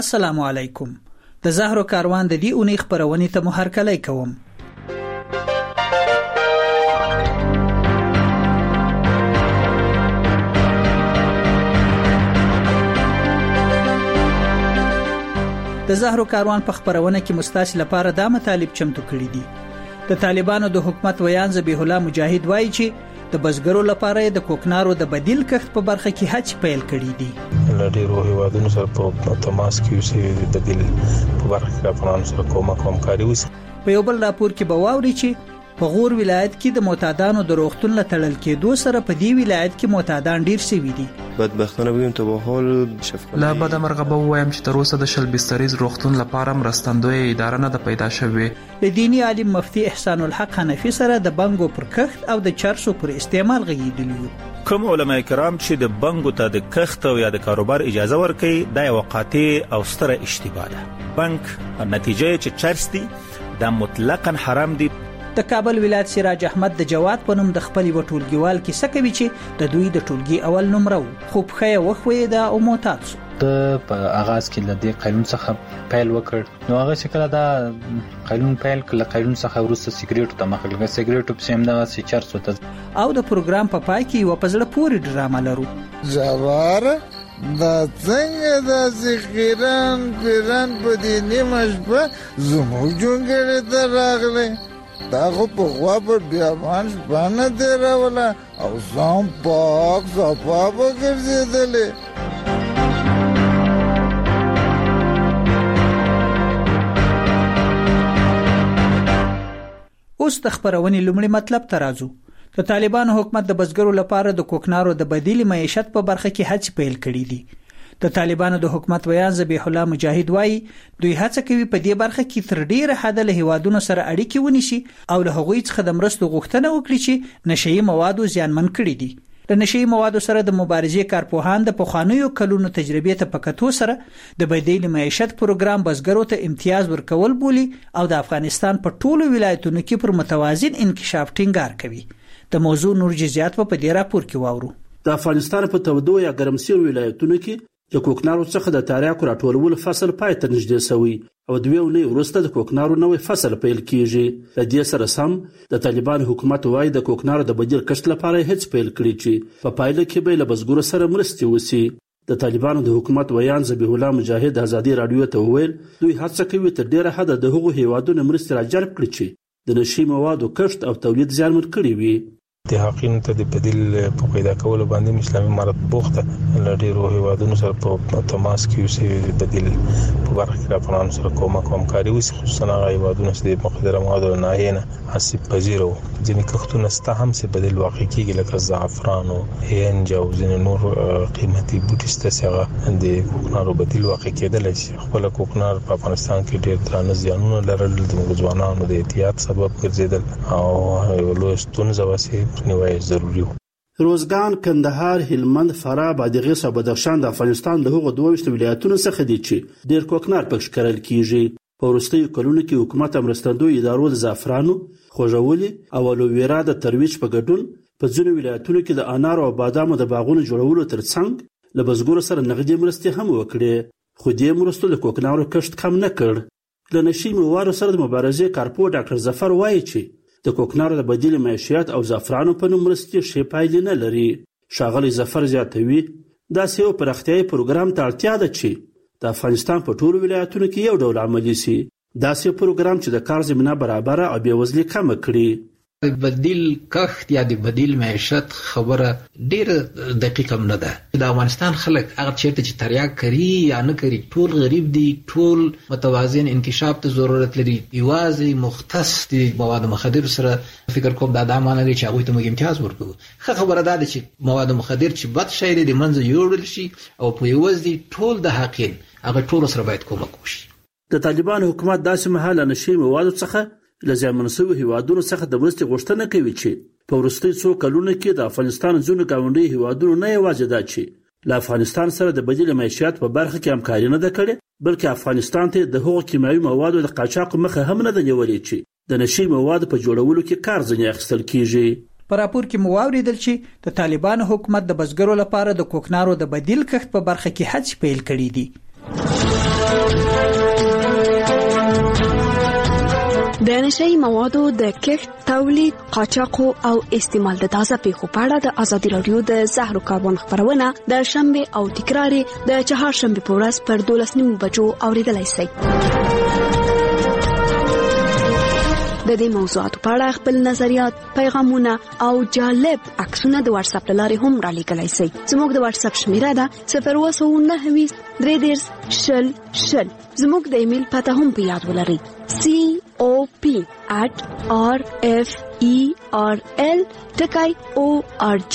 السلام علیکم. د زهرو کاروان د دې اونۍ خبرونې ته مو هرکلی کوم. د زهرو کاروان په خبرونه کې مستاسي لپاره دا مطالب چمتو کړی دي. د طالبانو د حکومت ویان ذبیح الله مجاهد وایي چې د بزګرو لپاره د کوکنارو د بدیل کښت په برخه کې هڅې پیل کړې دي. له ډیرو هیوادونو سره په تماس کې اوسې د بدیل په برخه کې افغانانو سره کومکاري وشي. په یو بل راپور کې به واوري چې په غور ولایت کې د معتادانو د روغتون له تړل کېدو سره په دې ولایت کې معتادان ډیر شوي دي. بدبختانه بودیم تا به حال شفقت لا بعد مرغه به وایم چې تر اوسه د شل بستریز روغتون لپاره مرستندوی اداره نه ده پیدا شوې. د دینی عالم مفتی احسان الحق حنفی سره د بنګو پر کښت او د چرسو پر استعمال غږیدلی. کوم علماء کرام چې د بنګو ته د کښت او یا د کاروبار اجازه ورکړي دا یو قاطع او ستره اشتباه ده. بنک نتیجه چې چرس دي دا مطلقاً حرام دي. د کابل ولایت سراج احمد د جواد په نوم د خپل وټولګیوال کې سکوي چې د دوی د ټولګي اول نمره وو خو په وخوي دا او معتاد شو. د په آغاز کې لدې قانون څخه پیل وکړ نو هغه شکل دا قانون پیل کله قانون څخه ورسته سیګریټ ته مخکې سیګریټ په سیم دغه سچر سوت او د پروګرام په پای کې و پزړه پوری ډرامه لرو. جوار دا څنګه د ذخیران پیران په دې نیمه شپه زموږ جونګړې ته راغله دا خو په خوا پر بیابان شپانه دی راوله او ځان پاک صفا به ګرځېدلې. اوس د خبرونې لومړی مطلب ته راځو. د طالبانو حکومت د بزګرو لپاره د کوکنارو د بدیل معیشت په برخه کې هڅې پیل کړې دي. د طالبانو د حکومت ویان ذبیح الله مجاهد وایي دوی هڅه کوي په دې برخه کې تر ډیره حد له هیوادونو سره اړیکې ونیسي او له هغوی څخه د مرستو غوښتنه وکړي چې نشئی موادو زیانمن کړي دي. د نشئی موادو سره د مبارزې کارپوهان د پخوانیو کلونو تجربې ته په کتو سره د بدیل معیشت پروګرام بزګرو ته امتیاز ورکول بولي او د افغانستان په ټولو ولایتونو کې پر متوازن انکشاف ټینګار کوي. د موضوع نور جزئیات په دې راپور کې واورو. د افغانستان په تودو یا ګرمسیر ولایتونو کې د کوکنارو څخه د تاریاکو راټولولو فصل پای ته نږدې شوی او دوی ونې وروسته د کوکنارو نوې فصل پیل کیږي. د دې سره سم د طالبان حکومت وایي د کوکنارو د بدیل کښت لپاره هڅې پیل کړي چې په پایله کې به له بزګرو سره مرستې وشي. د طالبانو د حکومت ویان ذبیح الله مجاهد ازادي رادیو ته وویل دوی هڅه کوي تر ډیره حد د هغو هیوادونو مرستې راجلب کړي چې د نشئی موادو کښت او تولید زیانمن کړي وي. د حقین ته د بدیل په پیدا کولو باندې اسلامي امارت بوخته له ډیرو هیوادونو سره په تماس کې اوسې بدیل په برخه کې افغانانو سره کومکاري وشي. خصوصا هغه هیوادونو چې د مقدره موادو نه حساب پذیر وو ځینې کښتونه ستا هم سه بدیل واقع کیږي لکه زعفران او هینج او ځینې نور قیمتي بوټي ستاسو د کوکنارو بدیل واقع کېدل شي. خپل کوکنار په افغانستان کې ډیر درانه زیانونه لرل د ځوانانو د احتیاط سبب ګرځیدل او یو لوی ستونزه واسي نیوای ضروری و. روزګان، کندهار، هلمند، فراه، بادغیس او بدخشان د افغانستان د هغو 22 ولایتونو څخه دي چې ډیر کوکنار پکې کرل کیږي. په وروستیو کلونو کې حکومت مرستندوی ادارو د زعفرانو، خوږولي او الوویرا د ترویج په ګډون په ځینو ولایتونو کې د انارو او بادامو د باغونو جوړولو ترڅنګ له بزګرو سره نغدي مرستې هم وکړې. خو دې مرستو د کوکنارو کښت کم نه کړ. له نشئی موادو سره د مبارزې کارپوه ډاکټر ظفر وایي چې د کوکنارو د بدیل معیشت او زعفرانو په نوم مرستې ښې پایلې نه لري. ښاغلی ظفر زیاتوي داسې یو پراختیایي پروګرام ته اړتیا ده چې د افغانستان په ټولو ولایتونو کې یو ډول عملي شي. داسې پروګرام چې د کار زمینه برابره او بېوزلي کمه کړي. د بدیل کښت یا د بدیل معیشت خبره ډیره دقیقه نه ده. د افغانستان خلک هغه چیرته چې تریاک کوي یا نه کوي ټول غریب دي، ټول متوازن انکشاف ته ضرورت لري. یوازې مختص دي مواد مخدر سره فکر کوم دا معنی لري چې هغه ته موږ امتیاز ورکوو. خبره ده چې مواد مخدر چې بد شی دی د منځ یوړل شي او په یوازې ټول د حقین هغه ټول سره باید کومک وشي. د طالبان حکومت داسې مهاله نشئی موادو څخه له زیانمن شویو هیوادونو څخه د مرستې غوښتنه کوي چې په وروستیو څو کلونو کې د افغانستان ځینو ګاونډي هیوادونو نه یوازې دا چې له افغانستان سره د بدیل معیشت په برخه کې همکاري نه ده کړې بلکې افغانستان ته د هغو کیمیاوي موادو د قاچاق مخه هم نه ده نیولې چې د نشئی موادو په جوړولو کې کار ځنې اخیستل کیږي. په راپور کې مو واوریدل چې د طالبانو حکومت د بزګرو لپاره د کوکنارو د بدیل کښت په برخه کې هڅې پیل کړې دي. د نشئی موادو د کښت، تولید، قاچاق او استعمال د تازه پیښو په اړه د ازادي رادیو د زهر کاربن خبرونه د شنبه او تکرار د چهارشنبه په ورځ پر 12:09 بجو اوریدلای شئ. د دې موضوعاتو په اړه خپل نظریات، پیغامونه او جالب عکسونه د واتس اپ لارې هم را لیږلای شئ. زموږ د واتس اپ شمیره ده 029233000. زموږ د ایمیل پته هم په یاد ولرئ: cop@rferl.org.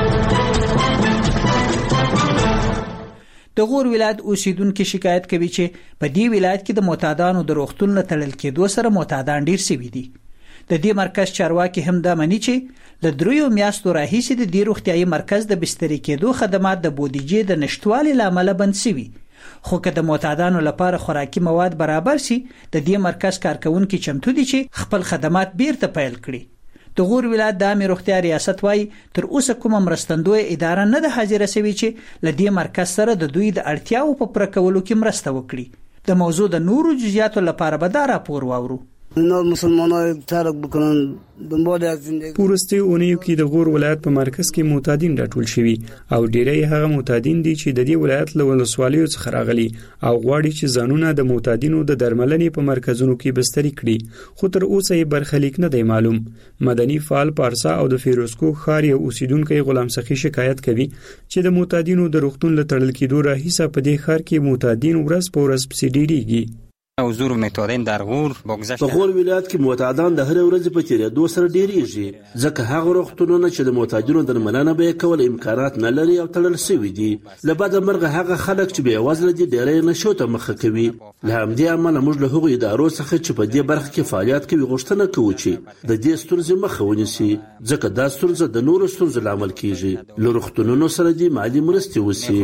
د غور ولایت اوسیدونکو شکایت کوي چې په دې ولایت کې د معتادانو د روغتون له تړل کېدو سره معتادان ډیر شوي دي. د دې مرکز چارواکي هم دا مني چې له 3 میاشتو راهیسې د دې روغتيایي مرکز د بسترې کېدو خدمات د بودیجې د نشټوالي لامل بند شوي. خو که د معتادانو لپاره خوراکي مواد برابر شي، د دې مرکز کارکونکو چمتو دي چې خپل خدمات بیرته پیل کړي. د غور ولایت د عامه روغتیا ریاست وايي تر اوسه کومه مرستندوی اداره نه ده حاضر شوی چې لدې مرکز سره د دوی د اړتیاو په پوره کولو کې مرسته وکړي. د موضوع د نورو جزئیاتو لپاره به دا راپور واورو. نور مسلمانان ترک بکنن دنبال از زندگی. پورستی اونیو کې د غور ولایت په مرکز کې معتادین راټول شوي او ډیری هغه معتادین دي چې د دې ولایت له ولسوالیو څخه راغلي او غواړي چې ځانونه د معتادینو د درملنې په مرکزونو کې بستري کړي، خو تر اوسه یې برخلیک نه دی معلوم. مدني فعال پارسا او د فیروزکو ښار یو اوسیدونکو غلام سخی شکایت کوي چې د معتادینو د روغتون له تړل کېدو راهیسه په دې ښار کې معتادین ورځ په ورځ پسې ډیریږي. حضور معتادین در غور بگذشت په غور ولایت کې معتادان د هر ورځ په تیریدو سره ډیریږي، ځکه هغه روغتونونه چې د معتادینو درملنه به کول امکانات نه لري او تړل شوي دي. له بده مرغه هغه خلک چې بې وزله دي ډیری نشو ته مخه کوي. له همدې امله موږ له هغو ادارو څخه چې په دې برخه کې فعالیت کوي غوښتنه کوو چې د دې ستونزې مخه ونیسي، ځکه دا ستونزه د نورو ستونزو لامل کیږي. له روغتونونو سره دې مالي مرستې وشي.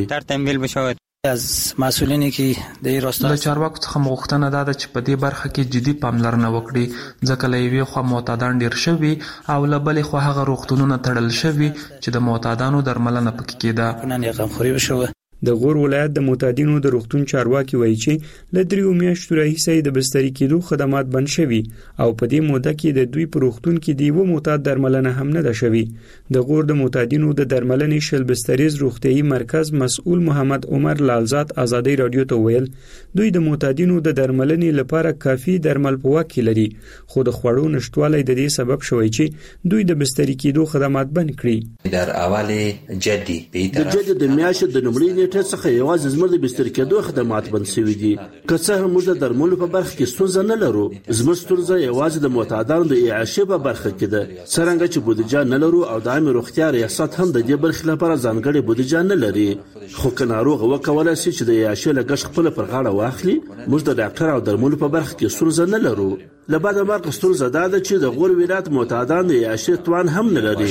از مسئولینی که د راستا د چارواکو څخه غوښتنه ده چې په دې برخه کې جدي پاملرنه وکړي، ځکه له یوې خوا معتادان ډیر شوي او له بلې خوا هغه روغتونونه تړل شوي چې د معتادانو درملنه پکې کېده. د غور ولایت د معتادینو د روغتون چارواکي وایي چې له 3 میاشتو راهیسې د بستري کېدو خدمات بند شوي او په دې موده کې د دوی په روغتون کې د یو معتاد درملنه هم نه ده شوي. د غور د معتادینو د درملنې شل بستریز روغتيایي مرکز مسؤل محمد عمر لالزاد ازادي رادیو ته ویل دوی د معتادینو د درملنې لپاره کافي درمل په واک کې لري، خو د خوړو نشټوالی د دې سبب شوی چې دوی د بستري کېدو خدمات بند کړي. در اول جدي د میاشتې د نومړي څخه یوازې زموږ د بستر کېدو خدمات بند شوي دي. که څه هم موږ د درملو په برخه کې ستونزه نه لرو، زموږ ستونزه یوازې د معتادانو د اعاشې په برخه کې ده. څرنګه چې بودیجه نه لرو او د عامه روغتیا ریاست هم د دې برخې لپاره ځانګړې بودیجه نه لري. خو که ناروغ وکولای شي چې د اعاشې لګښت خپل پر غاړه واخلي، موږ د ډاکټر او درملو په برخه کې ستونزه نه لرو. له بعد مرګ ستونزه ده چې د غور ولایت معتادان د اعاشې توان هم نه لري.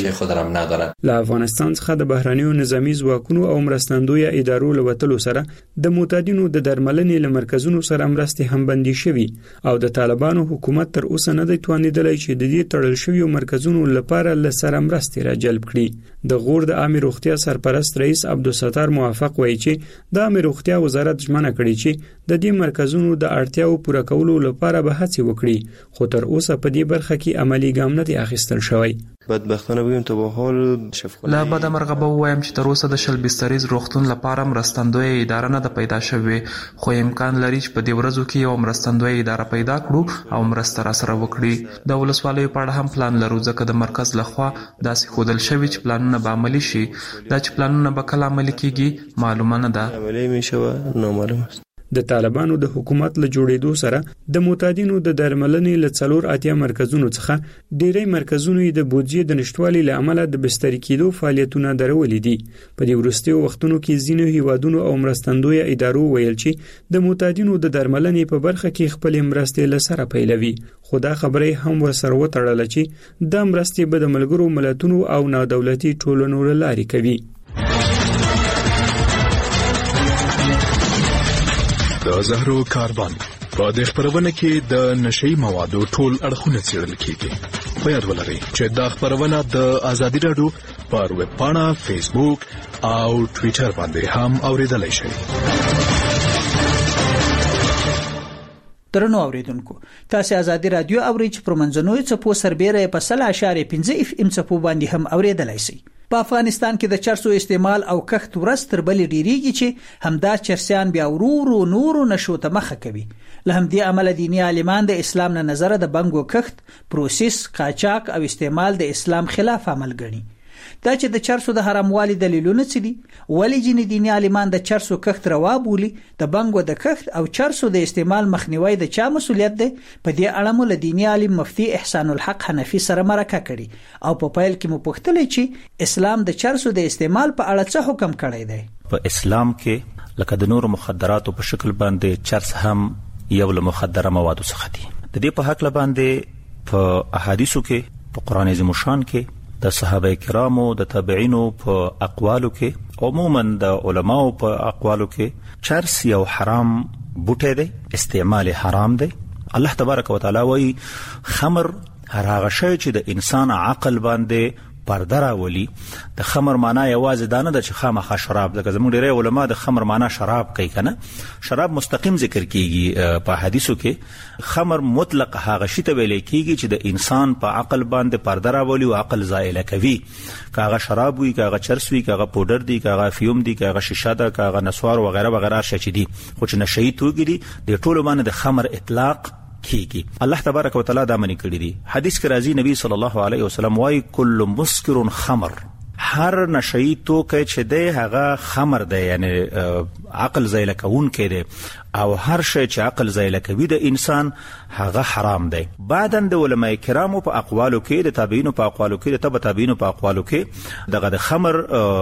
له افغانستان څخه د بهرانیو نظامی ځواکونو او مرستندوی ادارو له وتلو سره د معتادینو د درملنې له مرکزونو سره مرستې هم بندي شوي او د طالبانو حکومت تر اوسه نه دی توانیدلی چې د دې تړل شویو مرکزونو لپاره له سره مرستې را جلب کړي. د غور د عامه روغتیا سرپرست رئیس عبدالستار موافق وایي چې د عامه روغتیا وزارت ژمنه کړې چې د دې مرکزونو د اړتیاو پوره کولو لپاره به هڅې وکړي، خو تر اوسه په دې برخه کې عملی ګام نه دی اخیستل شوی. بدبختانه بگیم تا به حال لا بده مرغه به وایم چې تر اوسه د شل بستریز روغتون لپاره مرستندوی اداره نه ده پیدا شوې، خو امکان لري چې په دې ورځو کې یو مرستندوی اداره پیدا کړو او مرسته را سره وکړي. د ولسوالیو په اړه هم پلان لرو، ځکه د مرکز لخوا داسې ښودل شوي چې پلانونه به عملي شي. دا چې پلانونه به کله عملي کیږي معلومه نه ده. عملي میشوه نامعلوم است. د طالبانو د حکومت له جوړېدو سره د معتادینو د درملنې له 4 مرکزونو څخه ډېری مرکزونو د بودیجې د نشټوالي له امله د بستري کېدو فعالیتونه درولې دي. په دې وروستیو وختونو کې ځینو هیوادونو او مرستندوی ادارو ویل چې د معتادینو د درملنې په برخه کې خپل مرستې له سره پیلوي، خو دا خبره هم ورسره وتړله چې دا مرستې به د ملګرو ملتونو او نادولتي ټولنو له لارې کوي. د زهرو کاربن په دې خبرونه کې د نشئی موادو ټول اړخونه څېړل کیږي. په یاد ولرئ چې دا خبرونه د ازادي رادیو پر ویب پاڼه، فیسبوک او ټوئیټر باندې هم اوریدلای شئ. درنو اوریدونکو تاسو ازادي رادیو اورئ چې پر منځنوي څپو سربېره په 0.5 FM څپو باندې هم اوریدلای شئ. په افغانستان کې د چرسو استعمال او کښت ورځ تر بلې ډیریږي چې همدا چرسیان بیا ورو نورو نشو ته مخه کوي. له همدې عمله دیني عالمان د اسلام نه نظر د بنګو کښت، پروسس، قاچاق او استعمال د اسلام خلاف عمل ګڼي. دا چې د چرسو د حراموالي دلیلونه څه دي؟ ولې ځینې دیني عالمان د چرسو کښت روا بولي؟ د بنګو د کښت او چرسو د استعمال مخنیوي د چا مسولیت دی؟ په دې اړه مو له دیني عالم مفتی احسان الحق حنفي سره مرکه کړي او په پیل کې مو پوښتلې چې اسلام د چرسو د استعمال په اړه څه حکم کړی دی. په اسلام کې لکه د نور مخدراتو په شکل باندې چرس هم یو له مخدره موادو څخه دی. د دې په حق باندې په احادیثو کې، په قران عظیم شان کې، د صحابه کرامو، د تابعینو په اقوالو کې، عموما د علماو په اقوالو کې چرس یو حرام بوټی دی، استعمال حرام دی. الله تبارک وتعالى وایي خمر هغه شی چې د انسان عقل باندې پرده راولي. د خمر معنا یوازې دا نه ده چې خامخا شراب ده. زموږ ډېری علما د خمر معنا شراب کوي کنه. شراب مستقیم ذکر کیږي په حدیثو کې. خمر مطلق هغه شی ته ویل کیږي چې د انسان په عقل باندې پرده راولي او عقل زائله کوي. کاغه شراب وي، کاغه چرس وي، کاغه پودر دی، کاغه افیوم دی، کاغه شیشه ده، کاغه نسوار وغیرہ وغیرہ شي دي. خو چې نشئی توګي دي د ټولو باندې د خمر اطلاق کیږي. الله تبارک وتعالى دا منی کړی دی. حدیث کې راځي نبی صلی الله علیه وسلم وايي کل مسکر خمر، هر نشئی توکي چې دی هغه خمر دی، یعنی عقل زایله کون کې دی، او هر شی چې عقل زایله کوي د انسان هغه حرام دی. بعداً د علماء کرامو په اقوالو کې، د تابعینو په اقوالو کې، د تبع تابعینو په اقوالو کې دغه د خمر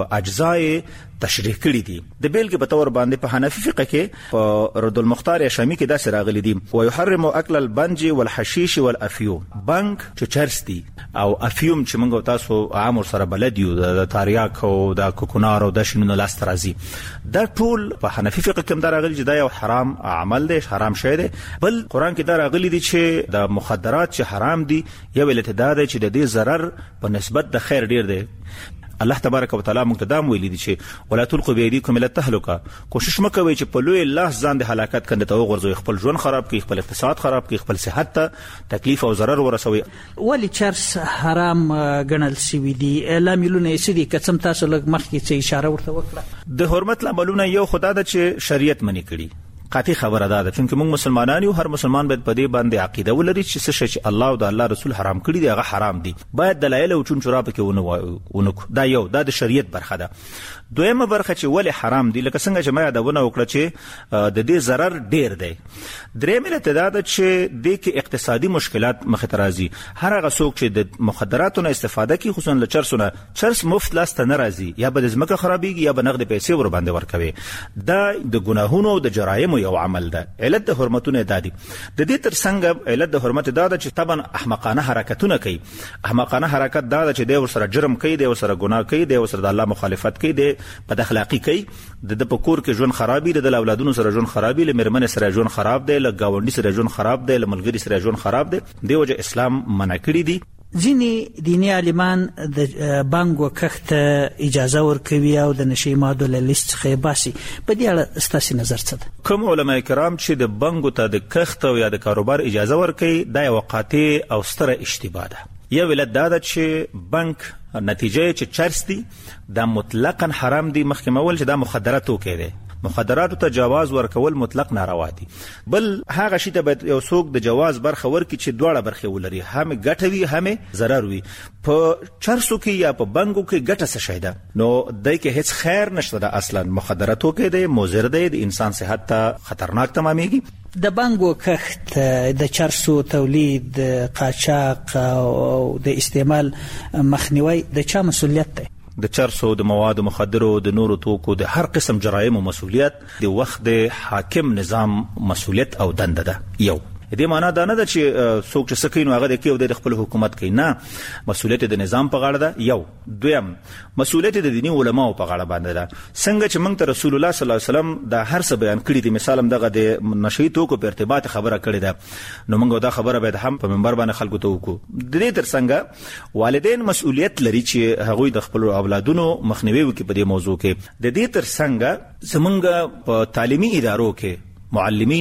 اجزای تشریح کړي دي. د بیلګې په تور باندې په حنفي فقه کې په رد المختار شامی کې داسې راغلي دي ويحرم اكل البنج والحشيش والافيوم. بنگ چې چرس دي او افیوم چې موږ تاسو عام سره بلد یو، د تاریاک او د کوکونار او د شنو لاس ترازی، دا ټول په حنفي فقه کې دا راغلي چې دا یو حرام عمل دی، حرام شی دی. بل قران کې دا راغلي دي چې د مخدرات چې حرام دي یو التداد چې د دې ضرر په نسبت د خیر ډیر دی. الله تبارک وتعالى مقتدام ویلي دي چې ولا تلقوا بيديكم الى التهلكه. کوشش مکوئ چې په لوی الله ځان د هلاکت کنده ته وغورځوي، خپل ژوند خراب کړي، خپل اقتصاد خراب کړي، خپل صحت ته تکلیف او ضرر ورسوي. ولی چرس حرام ګڼل شوی دی؟ لاملونه یې دي کڅم تاسو لږ مخکې څه اشاره ورته وکړه. د حرمت لاملونه یو خدای د چې شریعت منی کړي. قاطع خبره ده چې موږ مسلمانان یو، هر مسلمان باید په دې باندې عقیده ولري چې څه شی چې الله او د الله رسول حرام کړی دی هغه حرام دي. باید دلایل او چون چرا پکې ونه دا یو د شریعت برخه ده. دویمه برخه چې ولی حرام دي لکه څنګه چې ما یادونه وکړه چې د دې ضرر ډیر دی. درېمه لته چې د کې اقتصادي مشکلات مخ ته راځي. هر هغه څوک چې د مخدراتو نه استفاده کوي، خصوصا له چرسونه، چرس مفت لاس ته نه راځي، یا به د ځمکه خرابېږي یا به نقد پیسې ور باندې ورکوي. دا د ګناهونو او د جرایمو یو عمل ده. علت د حرمتونه دادي. د دې ترڅنګ علت د حرمت دا چې طبعا احمقانه حرکتونه کوي. احمقانه حرکت دا چې د ورسره جرم کوي، د ورسره ګناه کوي، د ورسره د الله مخالفت کوي، د بد اخلاقی کوي، د پکور کې ژوند خرابي، د اولادونو سره ژوند خرابي، له مرمن سره ژوند خراب دی، له گاونډي سره ژوند خراب دی، له ملګری سره ژوند خراب دی. دی وجه اسلام منع کړی دی. ځینې دیني عالمان د بانګو کښت اجازه ورکوي او د نشي مادو له لیست څخه باسي. په دې اړه ستاسو نظر څه ده؟ کوم علماء کرام چې د بانګو ته د کښت او یا د کاروبار اجازه ورکوي دا یو قاطع او ستره اشتباه ده. یو ولادت دا چې بانک نتیجه چې چرس دي دا مطلقاً حرام دي. مخکې مول چې دا مخدرات توکي دي، مخدراتو ته جواز ورکول مطلق ناروا دي. بل هغه شی ته باید یو څوک د جواز برخه ورکړي چې دواړه برخه ولري، هم ګټه وي هم ضرر وي. په چرسو کې یا په بنګو کې ګټه څه شي ده؟ نو دای کې هیڅ خیر نشته ده. اصلا مخدراتو کې د مضر دی، د انسان صحت ته خطرناک تمامېږي. د بانګو کښت، د چرسو تولید، قاچاق او د استعمال مخنیوي د چا مسولیت دی؟ د چرسو، د مواد مخدرو، د نورو توکو، د هر قسم جرایم مسولیت د وخت د حاکم نظام مسولیت او دنده ده. یو دې معنا دا نه ده چې څوک چې سکینو هغه د کېو د خپل حکومت کوي، نه، مسولیت د نظام په غاړه ده. یو دویم مسولیت د دیني علماو په غاړه باندې ده. څنګه چې موږ ته رسول الله صلی الله علیه وسلم دا هر څه بیان کړی دي، مثال هم دغه د نشئی توکو په ارتباط خبره کړې ده، نو موږ دا خبره باید هم په منبر باندې خلکو ته وکړو. د دې ترڅنګ والدین مسولیت لري چې هغوی د خپل اولادونو مخنیوي وکړي په دې موضوع کې. د دې ترڅنګ زمونږ په تعلیمي ادارو کې معلمین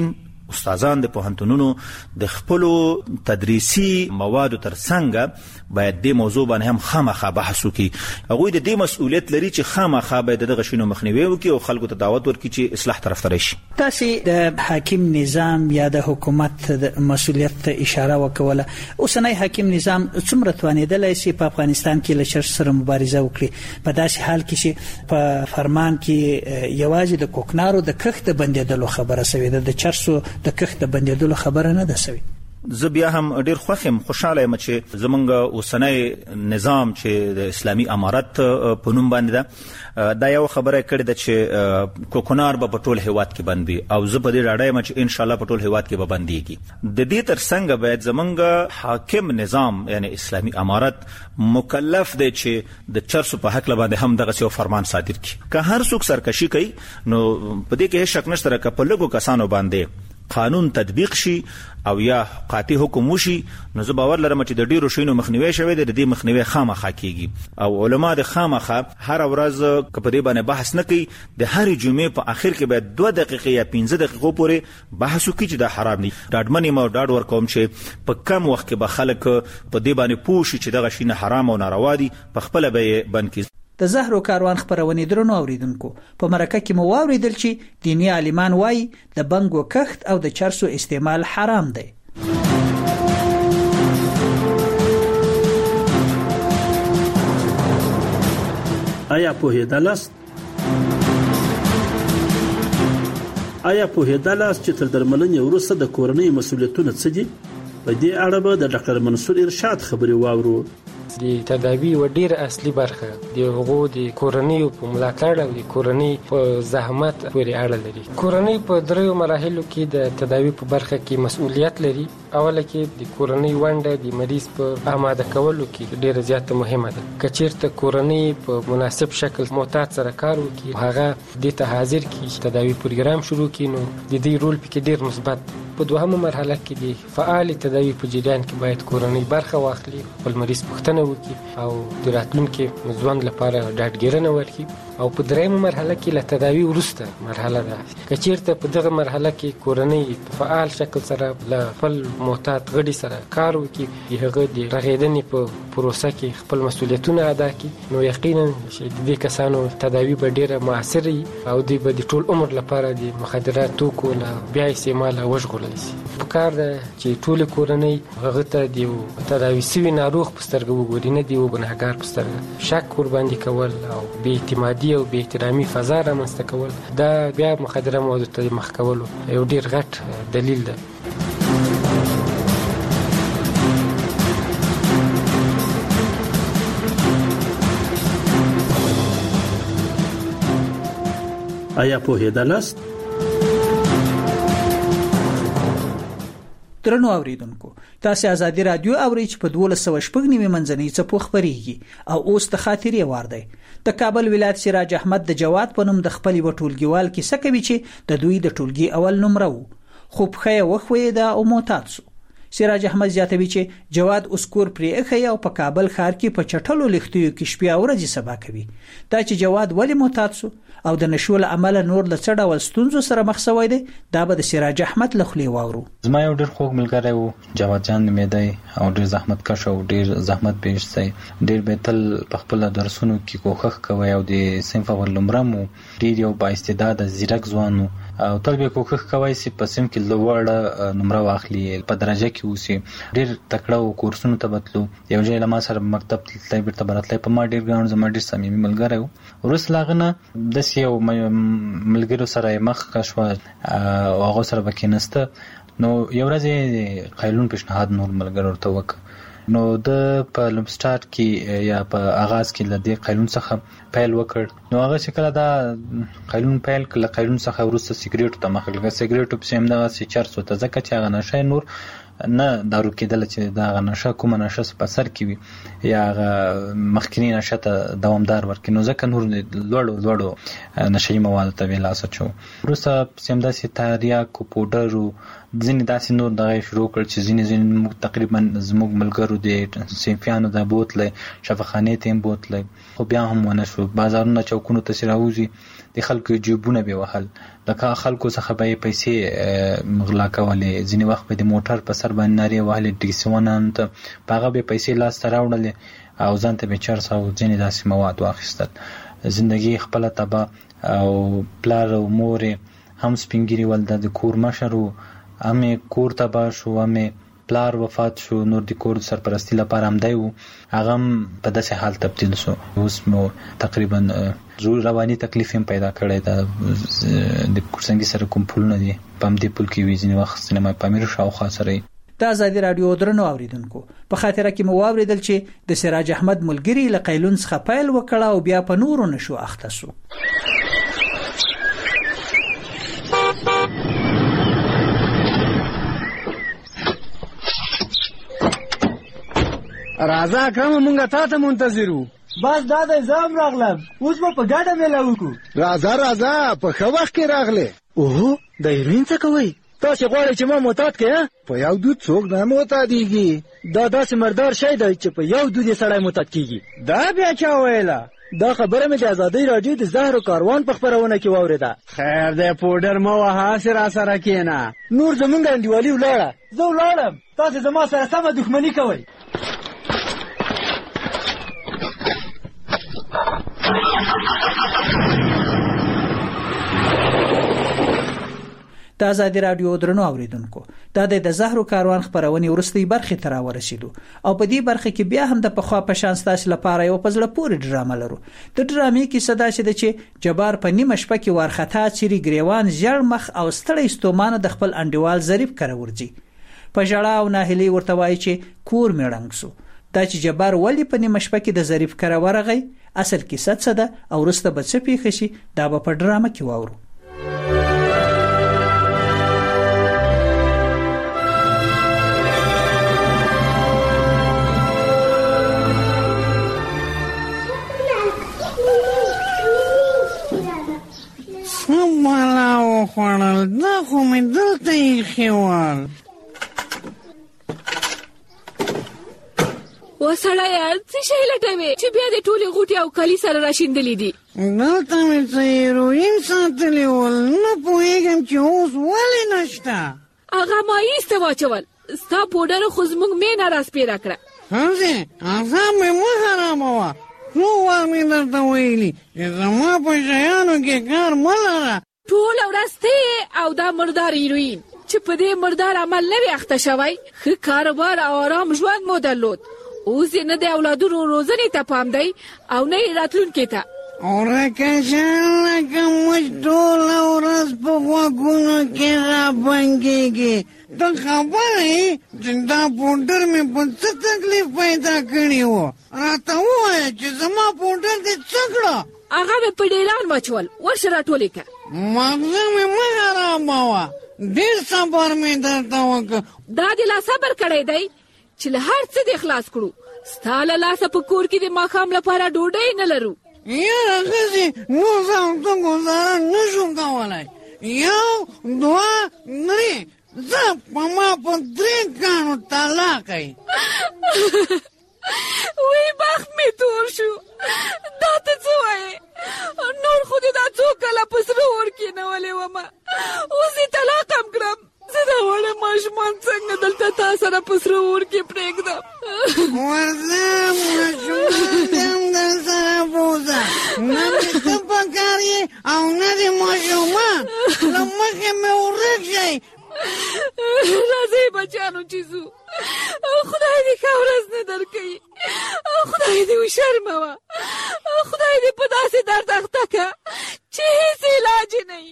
استادان د پوهنتونونو د خپل تدریسي موادو ترڅنګ باید د موضوع باندې هم خامخا بحث وکړي. هغوی د دې مسؤلیت لري چې خامخا باید دغه شینو مخنیوي وکړي او خلکو ته دعوت ورکړي چې اصلاح طرف ته راشي. تاسو د حاکم نظام یا د حکومت د مسؤلیت ته اشاره وکوله. اوسنۍ حاکم نظام څومره توانیدلی شي په افغانستان کې له چرس سره مبارزه وکړي په داسې حال کې چې په فرمان کې یوازې د کوکنارو د کښت بندیدلو خبره شوې ده، د چرسو د کښت بندیدلو خبره نه ده شوې. زه بیا هم ډیر خوشاله یم چې زمونږ اوسنۍ نظام چې د اسلامي امارت په نوم باندې ده دا یو خبره کړې ده چې کوکنار به په ټول هیواد کې بند وي او زه په دې ډاډه یم چې ان شاء الله په ټول هیواد کې به بنديږي. د دې ترڅنګ باید زمونږ حاکم نظام یعنی اسلامي امارت مکلف دی چې د چرسو په حق باندې هم دغه یو فرمان صادر کړي. که هر څوک سرکشي کوي نو په دې کې شک نشته چې په لږو کسانو باندې قانون تطبیق شي او یا قاطع حکم وشي نو زه باور لرم چې د ډیرو شینو مخنیوي شوی د دې مخنیوي خامخا کیږي او علما د خامخا هر ورځ کپدې باندې بحث نه کوي. د هر جمعې په اخر کې باید 2 دقیقې یا 15 دقیقو پورې بحث وکړي چې دا حرام دي. ډاډمنې ما ډاډ ورکوم چې په کم وخت کې به خلک په دې باندې پوه شي چې دغه شینه حرام او ناروا دي په خپل به بند کړي. د زهرو کاروان خبرونې درنو اوریدونکو په مرکه کې مو واوریدل چې دینی عالمان وایي د بنګو کښت او د چرسو استعمال حرام دی. آیا پوهیدلاست چې تر درملنې وروسته د کورنۍ مسؤلیتونه څه دي؟ په دې اړه به د ډاکټر منصور ارشاد خبرې واورو. د تداوی و ډیر اصلي برخه د هغو د کورنۍ په ملاتړ او د کورنۍ په زحمت پورې اړه لري. کورنۍ په 3 مراحلو کې د تداوی په برخه کې مسؤلیت لري. اوله کې د کورنۍ ونډه د مریض په آماده کولو کې ډیره زیاته مهمه ده. کچیرته کورنۍ په مناسب شکل معتاد سره کار وکړي هغه د ته حاضر کی تداوی پروګرام شروع کړي نو د دې رول پکې ډیر مثبت. په دوهمه مرحله کې د فعال تداوی په جریان کې باید کورنۍ برخه واخلي، خپل مریض پوښتنه وکړي او د راتلونکي ژوند لپاره ډاډګیرنه ورکړي. او په دریمه مرحله کې له تداوی وروسته مرحله ده که چیرته په دغه مرحله کې کورنۍ په فعال شکل سره له خپل معتاد غړي سره کار وکړي، هغه د رغېدنې په پروسه کې خپل مسؤلیتونه ادا کړي، نو یقینا چې د دې کسانو تداوی به ډیره موثر وي او دوی به د ټول عمر لپاره د مخدرات توکو له بیا استعمال وژغورل شي. پکار ده چې ټول کورنۍ هغه ته د تداوی شوي ناروغ په سترګه وګوري، نه دی ګناهګار په سترګه. شک ورباندې کول او بې اعتمادي او بې احترامي فضا رامنځته کول دا بیا مخدره موادو ته مخ کولو یو ډیر غټ دلیل ده. آیا پوهیدلاست؟ درنو اوریدونکو تاسو ازادي رادیو اورئ چې په 1290 منځنۍ څپو خبريږي او اوس د خاطرې وار دی. د کابل ولایت سراج احمد د جواد په نوم د خپل وټولګیوال کې سکوي چې د دوی د ټولګي اول نمره وو خو په وخوي دا او معتاد سو. سراج احمد زیاتوي چې جواد اسکور پرې اخی او په کابل ښار کې په چټلو لختیو کې شپې او ورځې سبا کوي. دا چې جواد ولی معتاد سو او د نشول عمل نور لڅړ او ستونزو سره مخ شوی دی دا به د سراج احمد لخلي واورو. زما یو ډیر خوږ ملګری وو جواد جان نومیدی او ډیر زحمت کش او ډیر زحمت پیش سي، ډیر به تل په خپل درسونو کې کوښښ کوي او د صنف اول نمره مو ډیر یو با استعداد زیرک ځوان او تل به کوښښ کوي چې په سیم کې لوړ نمره واخلي، په درجه کې اوسي. ډیر تکړه او کورسونو ته بتلو، یو ځای لمه سره مکتب تللی بیرته براتلی، په ما ډیر ګران زما ډیر صمیمي ملګری وو. وروسته لاغنه د یو ملګرو سره مخ شو او هغه سره بکینسته، نو یو ورځ قایلون پیشنهاد نور ملګرو ته وک، نو د په لمسټارت کې یا په آغاز کې لدی قایلون څخه پیل وکړ. نو هغه شکل دا قایلون پیل کله قایلون څخه ورسته سیګریټ ته مخکې سیګریټ په سیم دغه چرس ته ځکه چې هغه نشه نور نه دارو کېدل چې دا نشه کومه نشه په سر کې وي یا مخکنی نشه ته دوامدار ورکړي، نو ځکه نور لوړو نشهي مواد ته ویلاسه شو. وروسته سیم داسې تریاک او پوډر او ځینې داسې نور دغه شروع کړ چې ځینې تقریبا زموږ ملګرو د صنفیانو د بوتله شفاخانې ته بوتله، خو بیا هم ونه شو. بازارونه چوکونو ته راوځي د خلکو جیبونه به وهل، د خلکو څخه به پیسې مغلا کولې، ځینې وخت به د موټر په سر باندې نارې وهلې ټکسیوانانو ته، په هغه به پیسې لاس ته راوړلې او ځان ته به چرس او ځینې داسې مواد واخیستل. زندګي خپله تباه او پلار او مور هم سپین ږیري ول، د کور مشر و، هم کور تباه شو، هم پلار وفات شو، نور د کور سرپرستی لپاره هم دی و، هغه هم په داسې حال تبدیل شو. اوس مو تقریبا رواني تکلیف هم پیدا کړی ده. د کورسنګي سره کوم پولونه دي په همدې پول کې وي، ځینې وخت سینما پامیر شاوخوا سره. د ازادي راډیو درنو اوریدونکو، په خاطره کې مو واوریدل چې د سراج احمد ملګری له قیلون څخه پیل وکړ او بیا په نورو نشو اخته شو. راځه اکرم، مونږه تا ته منتظر وو. بس دا د زام راغلم، اوس به په ګډه میله وکړو. راځه په ښه وخت کې راغلی. اوه د هیروین څه کوئ؟ تاسې غواړئ چې ما معتاد کړئ؟ په یو دود څوک نه معتادېږي. دا داسې مردار شی دی چې په یو دود یې سړی معتاد کېږي. دا بیا چا ویله؟ دا خبره مې د ازادۍ راډیو د زهرو کاروان په خپرونه کې واورېده. خیر دی، پوډر مه وهه، هسې راسره کښېنه. نور زمونږ انډیوالي ولاړه، زه ولاړم، تاسې زما سره سمه دښمني کوئ. د ازادي راډیو درنو اوریدونکو، دا د زهرو کاروان خبرونه ورستۍ برخه تر ورسېدو او په دې برخه کې بیا هم د پخوا په شان ستاسو لپاره یو پزله پورې ډرامه لرو. د ډرامې کې صدا شته چې جبار په نیمه شپه کې وارخطا چيري ګریوان ژړ مخ او ستړی ستومانه د خپل انډیوال ظریف کره ورځي. په ژړا او ناهیلي ورته وایي چې کور میړنګ سو. دا چې جبار ولی په نیمه شپه کې د ظریف کره ورغی، اصل کیسه څه ده او ورسته به څه پیښ شي، دا به په ډرامه کې واورو. مالا وخوړل، دا خو مې دلته ایښي ول. وسړیه څه شی لټوې چې بیا د ټولې غوټې او کالي سره راشیندلې دي؟ دلته مې څه هیروین ساتلي ول، نه پوهېږم چې اوس ولې نشته. هغه ما ایسته واچول، ستا پوډر خو زموږ مینه راسپېره کړه. همزې اعصاب مې مه خرابوه، څو وخت مې درته ویلي چې زما په شیانو کې کار مه لره. ټوله ورځ ته او دا مردار هیروین چې په دې مردار عمل نه وي اخته شوی. ښه کاروبار او آرام ژوند مو درلود، اوس یې نه د اولادونو روزنې ته پام دی او نه یې راتلونکي ته. ورکه شان لکه موږ ټوله ورځ په غوږونو کې رابنګېږي. ته خبره یې چې دا پوډر مې په څه تکلیف پیدا کړي وو؟ راته ووایه چې زما پوډر دې څه کړه؟ هغه مې په ډیلان واچول، ورشه راټولې کړه. مغزه مې مه خرابوه، ډېر صبر مې درته وکړ. دا دې لا صبر کړی دی چې له هر څه دې خلاص کړو. ستا له لاسه په کور کې د ماښام لپاره ډوډۍ نه لرو. یاره ښځې نور زه او ته ګزاره نه شو کولی. یو دوه درې، زه په ما په 3 کاڼو طلاق ی. وی بخت مې تور شو. دا ته څه وایې؟ نور خو دې دا څو کاله په سره اور کېنولې ومه، اوس یې طلاق هم کړم. زه دا وړه ماشومان څنګه دلته تا سره په سره اور کې پرېږدم؟ ورځه ماشومان دې هم در سره بوځه، نه مې ته پکار یې او نه دې ماشومان. له مخې مې ورک شئ. راځئ بچیانو چې ځو، خدای دې ښه ورځ نه درکوي، خدای دې وشرموه، خدای دې په داسې درد اخته که چې هېڅ علاج یې نه وي.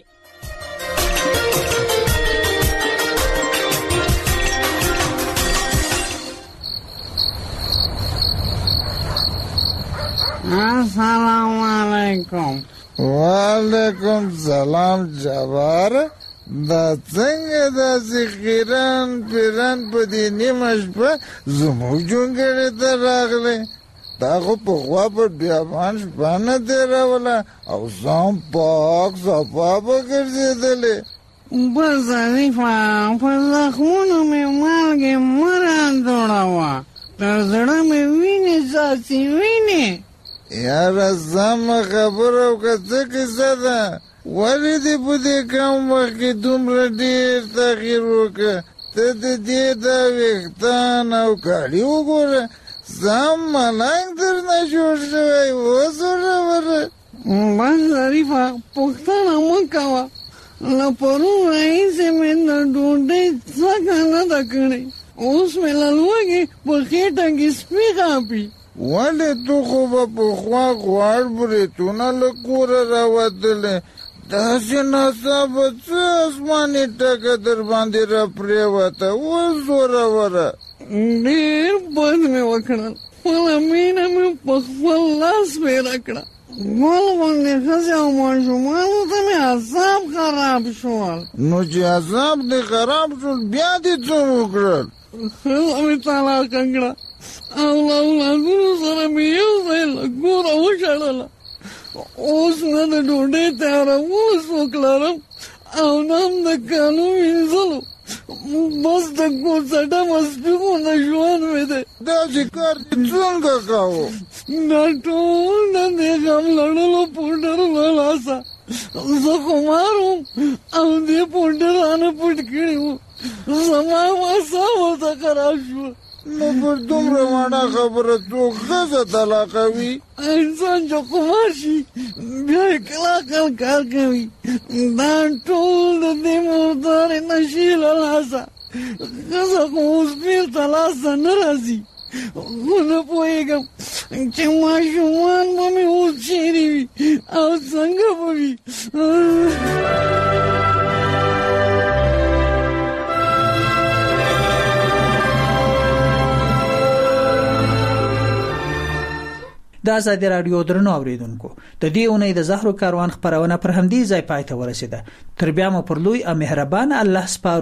السلام علیکم. وعلیکم سلام جبار. دا څنګه داسې خیران پیران په دې نیمه شپه زموږ جونګړې ته راغلی؟ تا خو پخوا په بیابان شپه نه تېروله او ځان پاک صفا به ګرځېدلې. بس ظریفه، په زخمونو مې مالګې مه راجوړوه، تر زړه مې وینې څاڅي وینې. یاره سمه خبره وکړه، څه کیسه ده؟ ولې دې په دې کم وخت کې دومره ډېر تغییر وکړه؟ ته د دې دا ویښتان او کالي وګوره، ځم ملنګ درنه جوړ شوی. اوس وروره بس ظریفه پوښتنه مه کوه، له پرون راهیسې مې د ډوډۍ څکه نه ده کړې، اوس مې له لوږې په خېټه کې سپي غاپي. ولې تو خو به پخوا غوړ بریتونه له کوره راوتلې، داسې ناڅاپه څه اسماني ټکه در باندې را پرېوته؟ اوس وروره. ډېر بد مې وکړل، خپله مینه مې په خپل لاس بیره کړه. ګل غوندې ښځې او ماشومانو ته مې اعصاب خراب شول. نو چې اعصاب دې خراب شول بیا دې څه وکړل؟ ښځه مې طلاقه کړه او له اولادونو سره مې یو ځای له کوره وشړله. اوس نه د ډوډۍ تیارولو څوک لرم او نه هم د کالو وینځلو، بس د کوڅټه مسپي غوندې ژوند مې دی. داسې کار دې څنګه کوو؟ دا ټول د دې غم لړلو پوډرو له لاسه. زه خمار وم او دې پوډر رانه پټ کړي وو، زما اعصاب ورته خراب شوه. نو پر دومره وړه خبره څوک ښځه طلاقوي؟ انسان چې خمار شي بیا یې کلاقل کار کوي. دا ټول د دې مردارې نشي له لاسه. ښځه خو اوس بېرته لاسته نه راځي، خو نه پوهېږم چې ماشومان به مې اوس چېرې وي او څنګه به وي. د آزادي رادیو درنو اوریدونکو، د دې اونۍ د زهرو کاروان خبرونه پر همدې ځای پای ته ورسیده. تر بیا مو پر لوی او مهربان الله سپارو.